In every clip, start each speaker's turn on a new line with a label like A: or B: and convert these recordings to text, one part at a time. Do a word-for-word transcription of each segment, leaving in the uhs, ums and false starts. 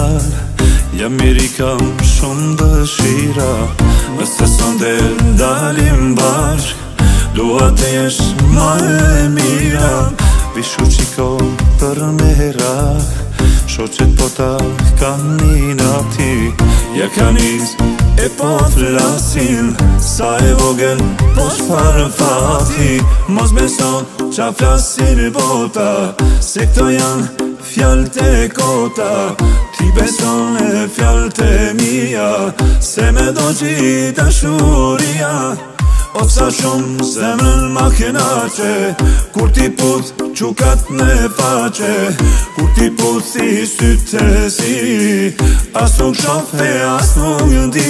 A: fjalë, jam i ri kam shumë dëshira. Nëse sonde dalim bashk, dua të jesh ma e mira. Vishu qiko për me rak, shoqet po ta kam një nati. Ja ka nis e po flasin, sa e vogel po shfarë fati. Mos beson qa flasin bota, se këto janë fjallët e kota. Ti beson e fjallët e mija, se me do gjitha shuria. O sa shumë zemrën ma kenaqe, kur ti puth qukat në faqe. Kur ti puth i sytë si, as nuk shof e as nuk ndi.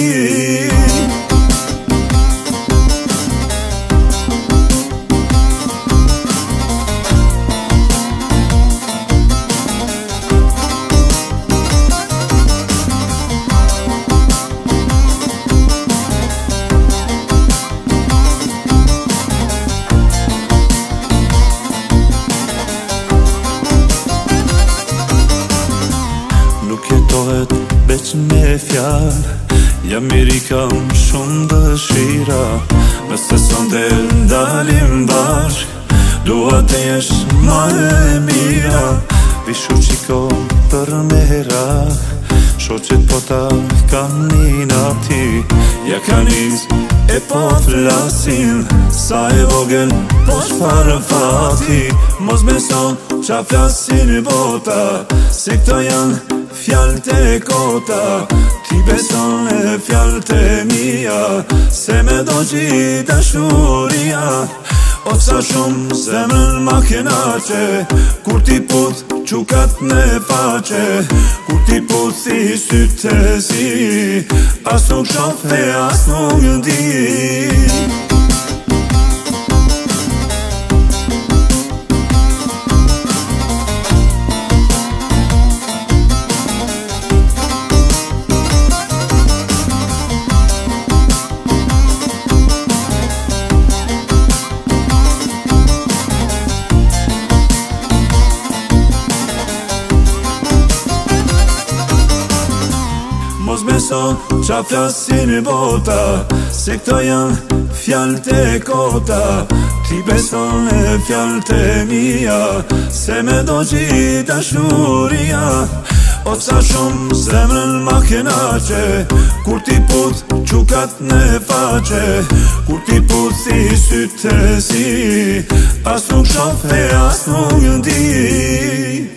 A: Nuk jetohet veç me fjallë, jam i ri kam shumë dëshira. Nëse sonde dalim bashk, dua të jesh ma e mira. Vishu qiko për me rak, shoqet po ta kam një nati. Ja ka nis e po flasin, sa e vogel po shfarë fati. Mos beson qa flasin bota, se këto janë fjallët e kota. Ti beson e fjallët e mija, se me do gjitha shuria. O sa shumë zemrën ma kenaqe, kur ti puth qukat në faqe. Kur ti puth i sytë si, as nuk shof e as nuk ndi. Mos beson qa flasin bota, se këto janë fjallët e kota. Ti beson e fjallët e mija, se me do gjitha shuria. O sa shumë zemrën ma kenaqe, kur ti puth qukat në faqe. Kur ti puth i sytë si, as nuk shof e as nuk ndi.